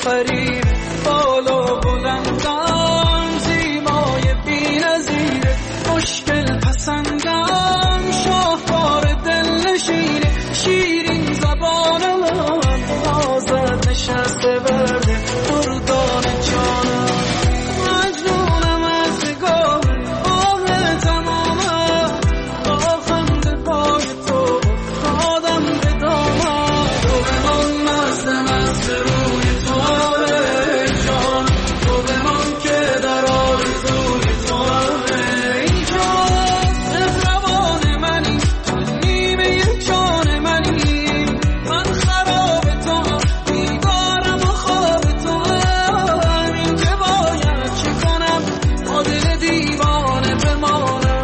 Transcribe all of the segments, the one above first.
آفرین بالا بلندم زیبای بی‌نظیر مشکل پسندم شاهوار دلنشینه شیرین زبان من آزاد نشسته برده دردان جانم مجنونم از نگاه آه تمامم با خنده پای تو دادم به دامم تو به من مست روی تو جان تو به من که در آرزوی تو ای جان مهربان منی تو نیمه جان منی من خراب تو بیدارم و خواب تو این که باید چه کنم با دل دیوانه بمانم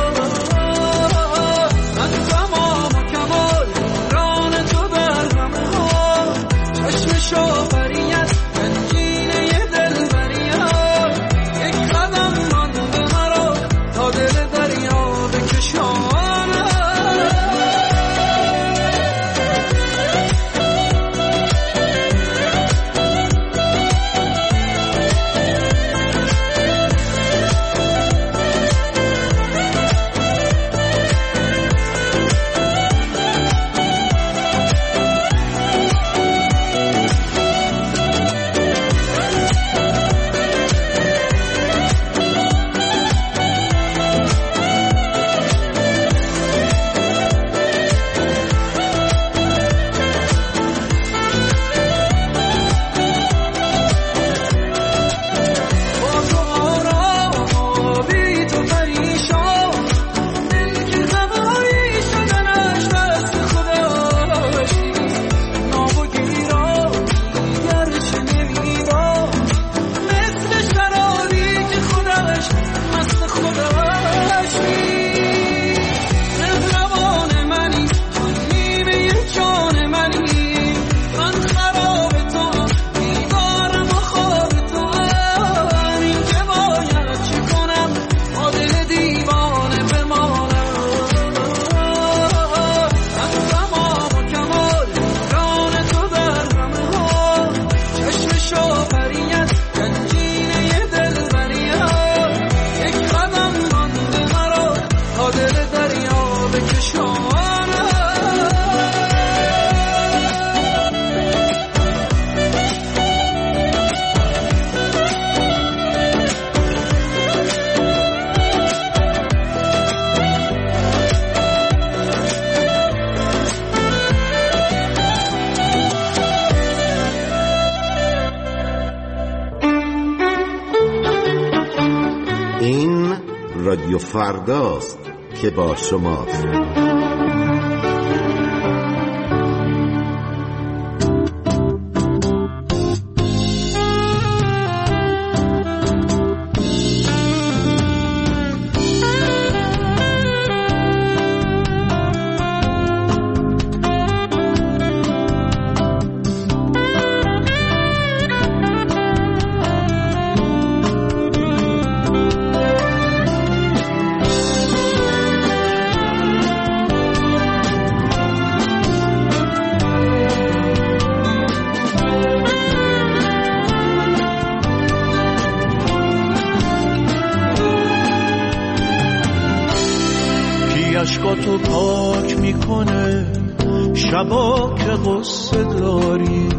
من تمام و کمال ران تو در همه ها چشم شاپریت گنجینه دلبریت یک قدم مانده مرا تا دل دریا بکشانم این رادیو فرداست که با شماست. عشقاتو پاک میکنه شبا که غصه داری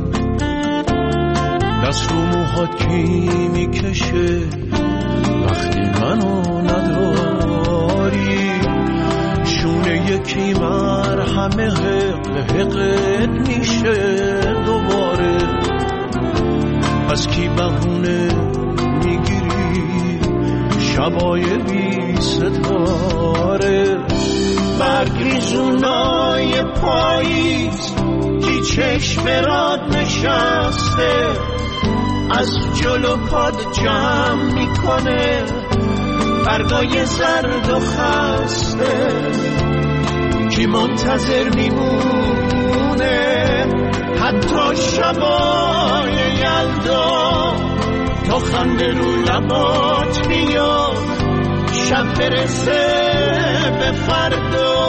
دست رو موهات کی میکشه وقتی منو نداری شونه یکی مرهمه حقت میشه دوباره از کی بهونه میگیری شبای بی ستاره برگریزونای پاییز کی چشم راد نشسته از جلو پاد جمع میکنه برگای زرد و خسته کی منتظر میمونه حتی شبای یلدا تا خنده رو لبات میاد شب برسه به فردا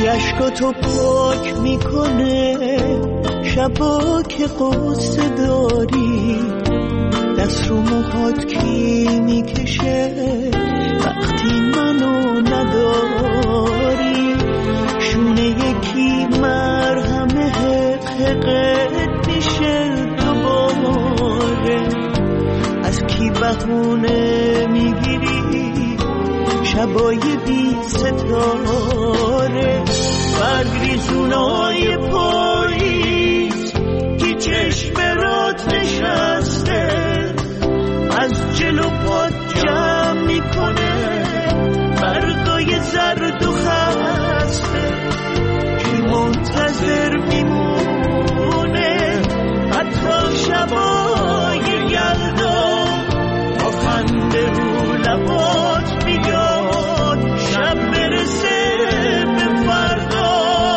اشکاتو پاک میکنه شبا که قصه داری، دست رو موهات کی میکشه وقتی منو نداری، شونه یکی مرهمه حقت میشه دوباره، از کی بهونه میگیری شبای بی ستاره، برگریزونای پاییز کی چشمرات نشسته، از جلو پات جمع میکنه برگای زرد و خسته، کی منتظر میمونه حتی شبای یلدا، تا خنده رو لبات بیاد شب برسه به فردا.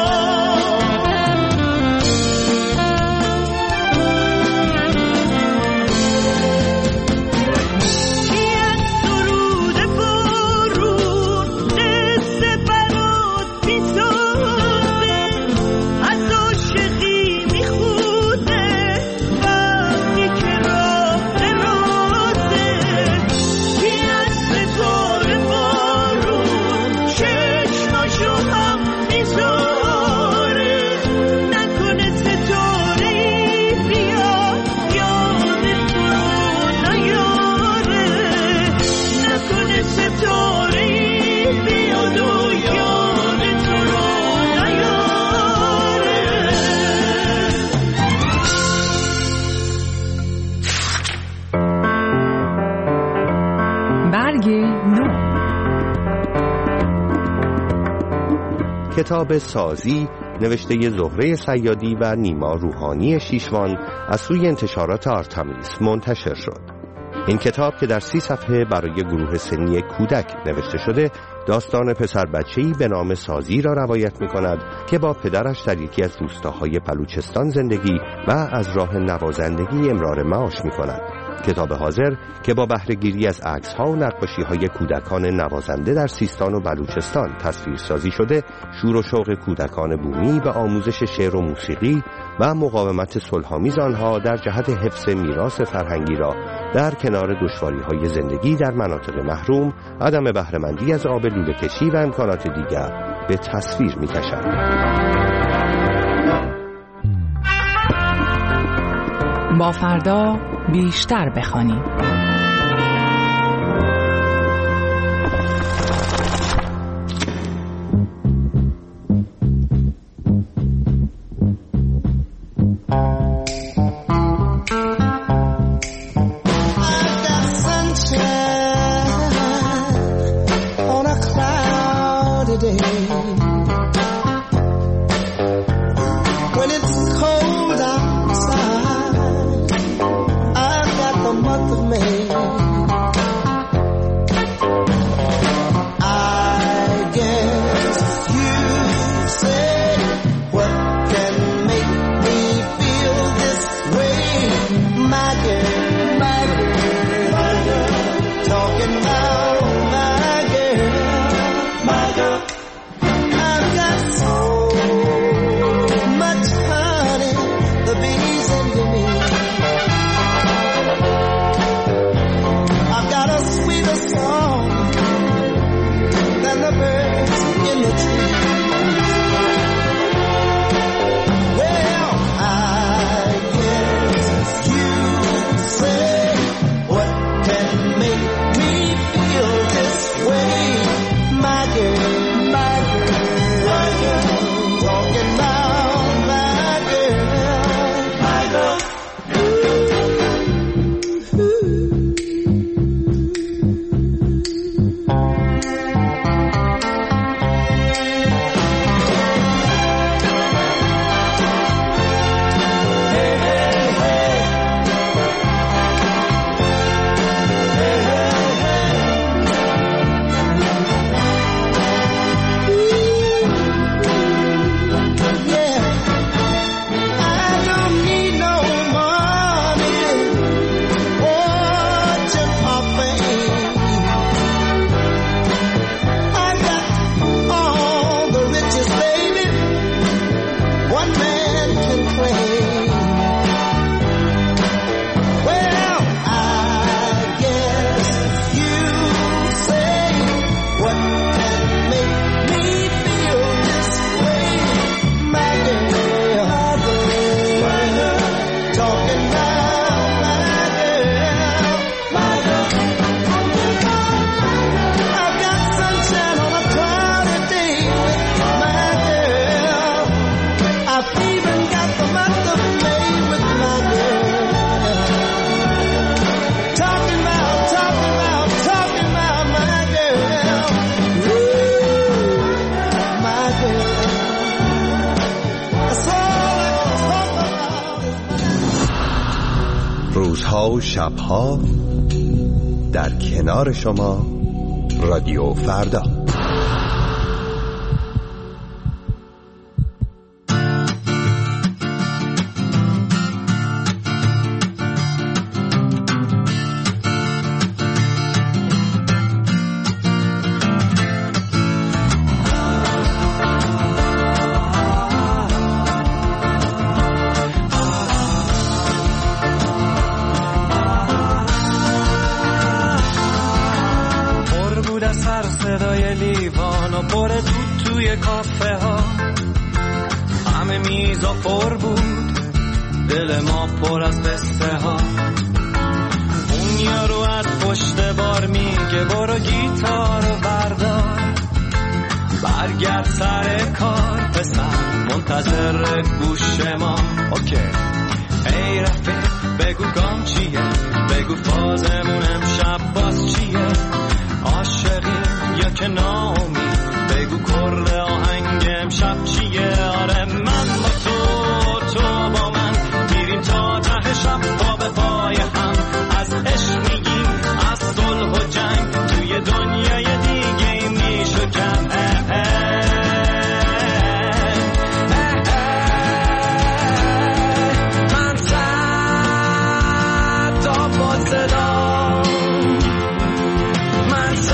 کتاب سازی نوشته زهره صیادی و نیما روحانی شیشوان از سوی انتشارات آرتمیس منتشر شد. این کتاب که در 30 صفحه برای گروه سنی کودک نوشته شده، داستان پسر بچه‌ای به نام سازی را روایت می‌کند که با پدرش در یکی از روستاهای بلوچستان زندگی و از راه نوازندگی امرار معاش می‌کند. کتاب حاضر که با بهره‌گیری از عکس‌ها و نقاشی‌های کودکان نوازنده در سیستان و بلوچستان تصویرسازی شده، شور و شوق کودکان بومی به آموزش شعر و موسیقی و مقاومت صلح‌آمیز آنها در جهت حفظ میراث فرهنگی را در کنار دشواری‌های زندگی در مناطق محروم، عدم بهره‌مندی از آب لوله‌کشی و امکانات دیگر به تصویر می‌کشد. با فردا بیشتر بخوانیم. May روزها و شبها در کنار شما رادیو فردا. صدای لیوان و پر دود توی کافه ها، همه میزا پر بود، دل ما پر از قصه ها. اون یارو از پشت بار میگه برو گیتارو بردار، برگرد سر کار پسر، منتظر گوش ما. اوکی ای رفیق بگو گام چیه، بگو فازمون امشب باز چیه، عاشقی یا که ناامید، بگو کرد آهنگ امشب چیه. آره من با تو با من میریم تا ته شب، پا به پای هم از عشق میگیم، از صلح و جنگ توی دنیای دیگه میشکن. من صد تا با صدا، من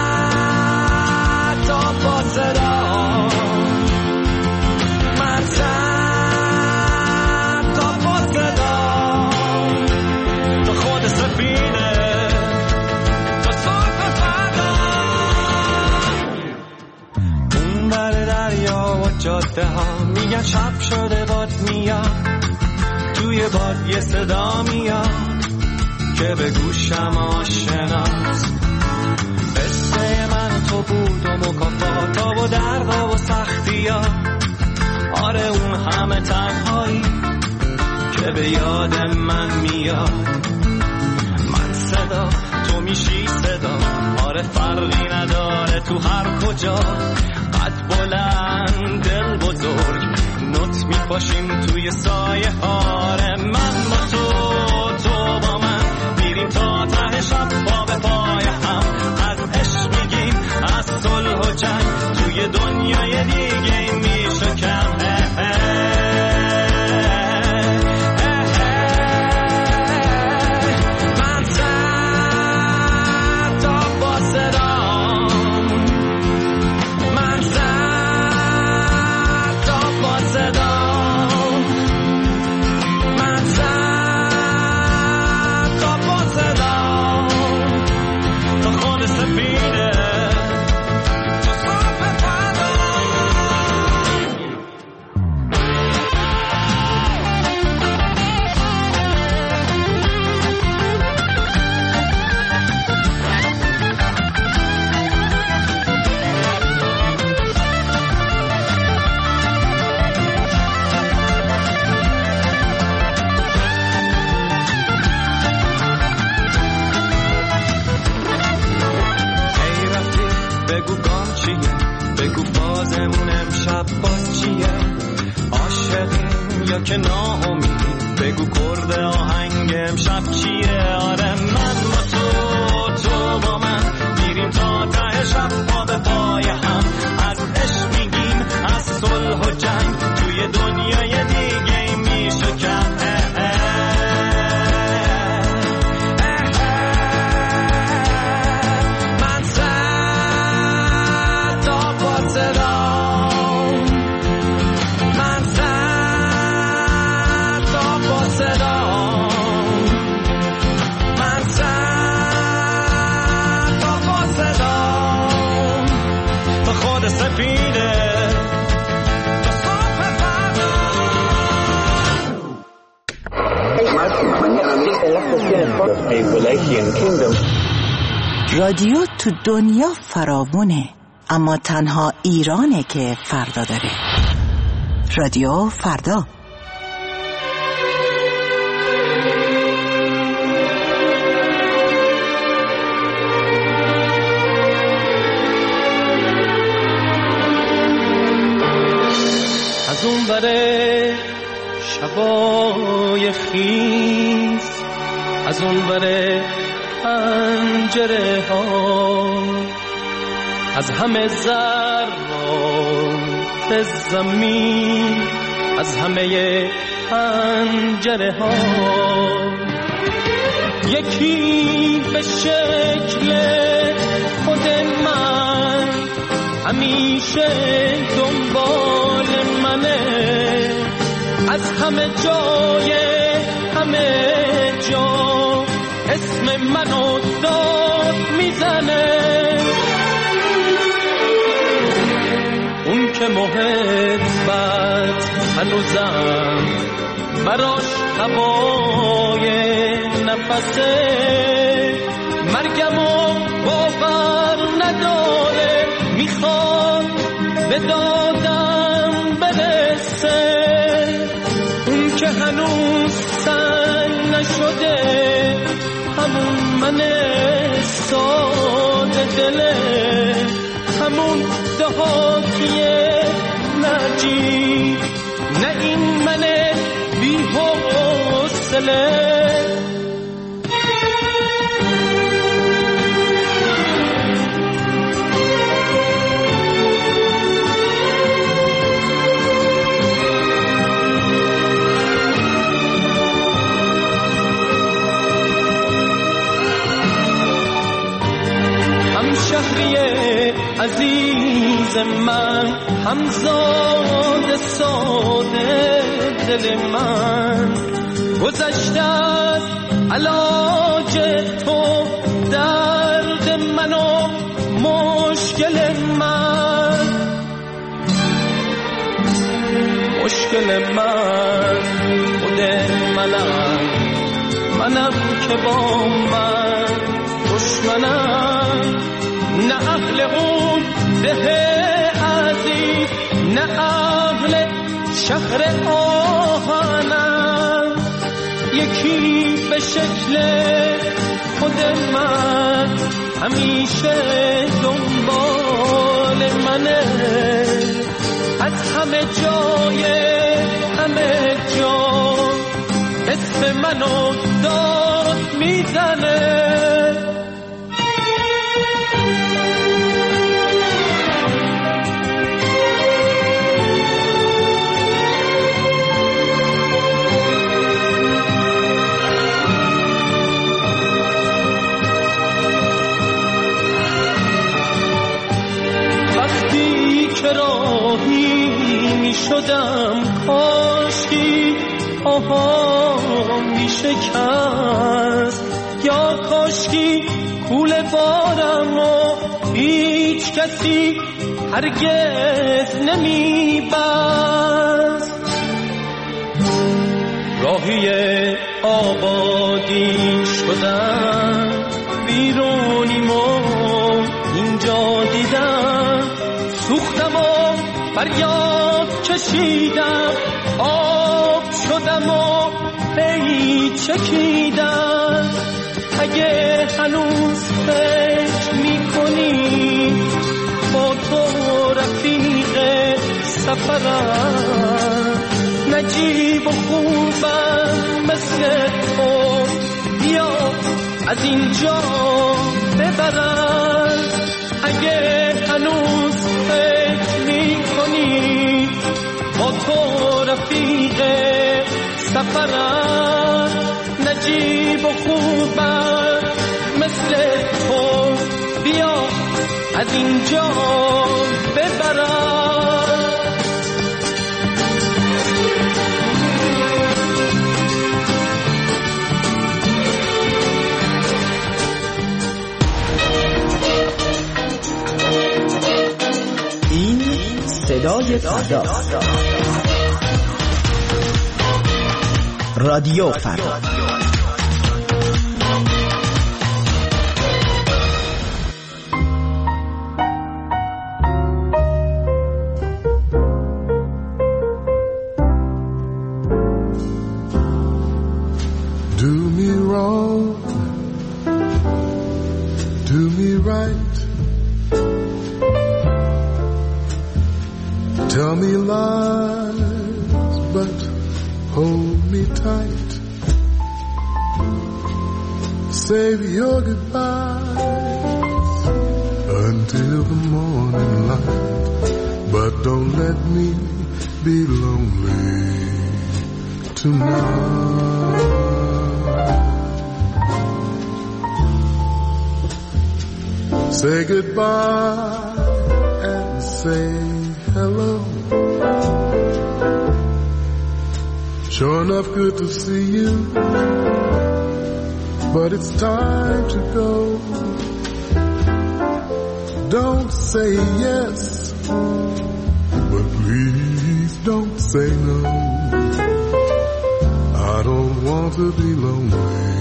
صد تا با صدا، من صد تا با صدا، تو خود سفینه تو صبح فردا. اون بر دریا و جاده ها میگن شب شده باد میاد، توی باد یه صدا میاد که به گوشم آشناست. قصه من تو بود و مکافاتا و دردا و سختی ها، آره اون همه تنهایی که به یاد من میاد. من صدا تو میشی صدا، آره فرقی نداره تو هر کجا، قد بلند دل بزرگ نوت میپاشیم توی سایه ها. آره من با تو با من میریم تا ته شب، پا به پای هم از عشق میگیم، از صلح و جنگ توی دنیای دیگه میشکم. من صد تا با صدا، من صد تا با صدا، من صد تا با صدا، تو خود سفینه تو صبح فردا. ای رفیق بگو گام چیه، بگو فازمون امشب باز چیه، عاشقیم یا که ناامید، بگو کرد آهنگ امشب چیه. آره من با تو با من میریم تا ته شب، پا به پای هم از عشق میگیم، از صلح و جنگ توی دنیای دیگه میشکن. من صد تا با صدا، من صد تا با صدا، من صد تا با صدا، تو خود سفینه تو صبح فردا. رادیو تو دنیا فراوونه، اما تنها ایرانه که فردا داره. رادیو فردا. از اون بره شبای خیز، از اون بره پنجره ها، از همه ذرات زمین، از همه پنجره ها، یکی به شکل خود من همیشه دنبال منه، از همه جای همه جا اسم منو داد میزنه. اون که محبت هنوزم براش هوای نفسه، مرگمو باور نداره، میخواد به دادم برسه. اون که هنوز سنگ نشده، همون من ساده دله، همون دهاتیه نجی، نه این من بی حوصله. شهری عزیز من، همزاد ساده دل من، گذشته از علاج تو درد من و مشکل من، مشکل من خود منم که با من دشمنم، نه اهل اون ده عزیز، نه اهل شهر آهنم، یکی به شکل خود من همیشه دنبال منه، از همه جای همه جا اسم منو داد میزنه. شدم کاشکی آها می شکست، یا کاشکی کوله بارم و هیچ کسی هرگز نمی بست. راهی آبادی شدم، بیرونیم و اینجا دیدم، سوختم و فریاد کشیدم، آب شدم و پی چکیدم. اگه هنوز فکر میکنی با تو رفیق سفرم، نجیب و خوبم مثل تو، بیا از اینجا ببرم. اگه هنوز فکر میکنی با تو رفیق سفرم، نجیب و خوبم مثل تو، بیا از اینجا ببرم. این صدای فردا، رادیو فردا. Do me wrong, do me right, tell me lies, but hold me tight. Save your goodbyes until the morning light, but don't let me be lonely tonight. Say goodbye and say hello. Sure enough good to see you, but it's time to go. Don't say yes, but please don't say no. I don't want to be lonely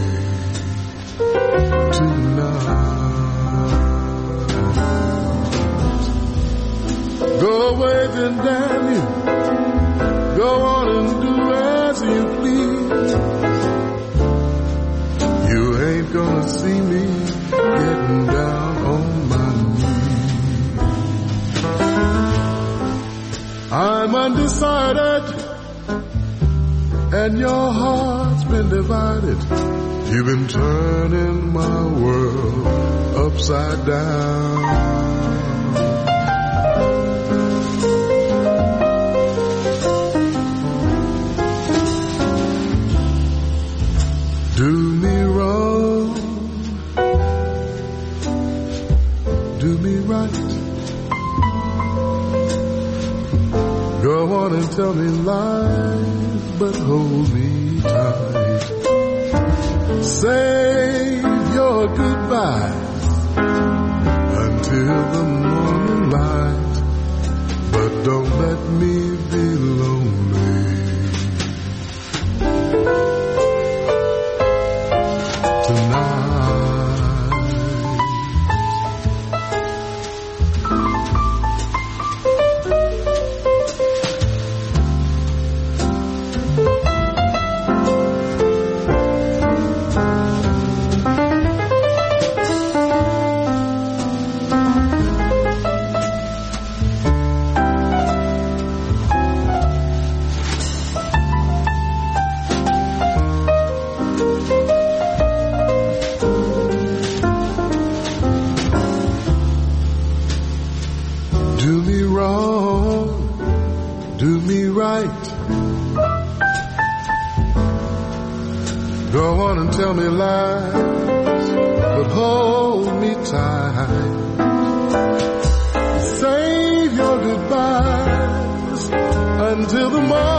tonight. Go away then, damn you. Go on and do as you please. You ain't gonna see me getting down on my knees. I'm undecided, and your heart's been divided. You've been turning my world upside down. Do me wrong, do me right. Go on and tell me lies, but hold me tight. Save your goodbyes until the morning light, but don't let me be lonely tonight. Do me wrong, do me right. Go on and tell me lies, but hold me tight. Save your goodbyes until the morning.